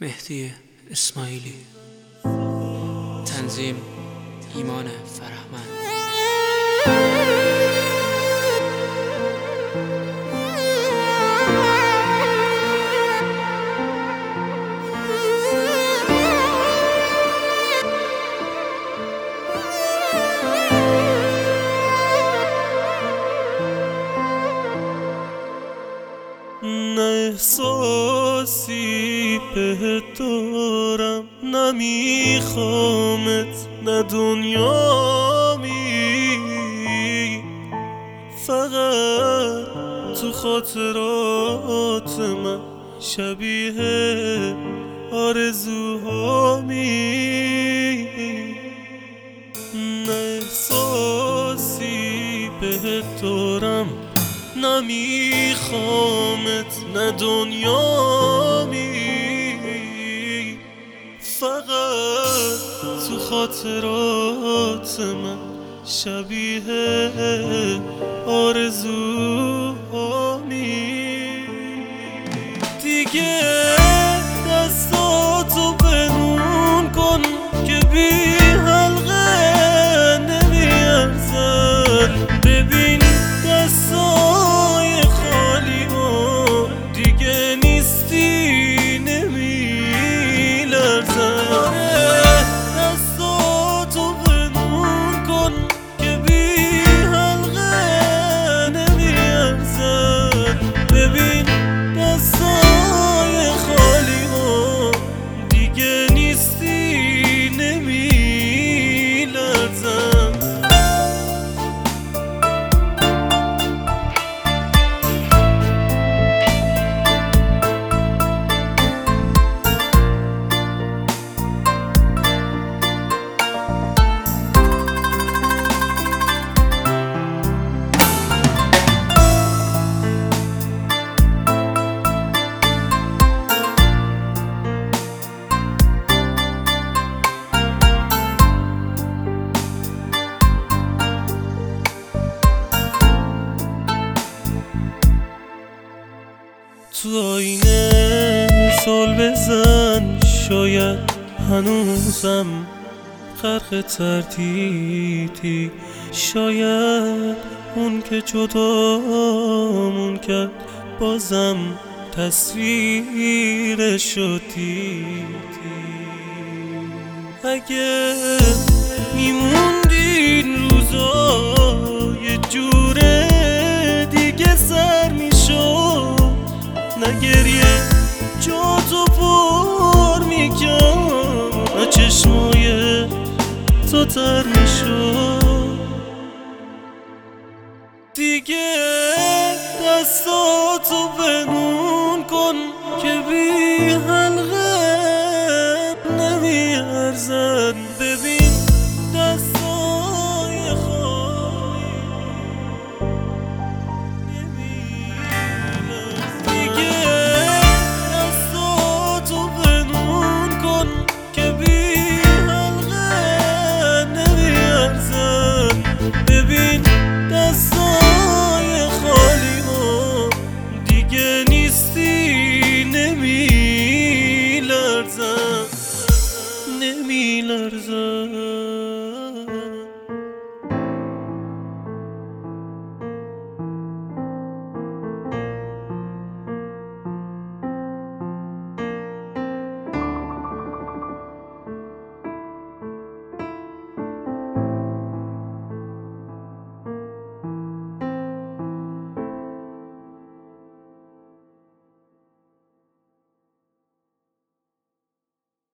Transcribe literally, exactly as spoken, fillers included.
مهدی اسماعیلی. تنظیم ایمان فرهمند. نه احساسی به دارم، نمیخوامت، نه دنیامی، فقط تو خاطرات من شبیه آرزوهامی. نه احساسی به دارم، نمیخوامت، نه دنیامی، فقط تو خاطرات من شبیه آرزوهامی. دیگه دستاتو بنون کن که بی حلقه نمیارزن. ببین دستای خالی و دیگه نیستی نمیلرزن. دستاتو بنون کن که بی حلقه نمیارزن. ببین دستای خالی و دیگه نیستی نمیلرزن. تو آینه سال بزن، شاید هنوزم غرق تردیدی. شاید اون که جدامون کرد بازم تصویرشو دیدی. اگه میموندی این روزا یه جوره دیگه سر میشد، نه گریه جا تو پر میکرد، نه چشمای تو تر میشد. دیگه دستاتو بنون کن که بی حلقه نمیارزن. ببین دستای خالی نمیلرزن.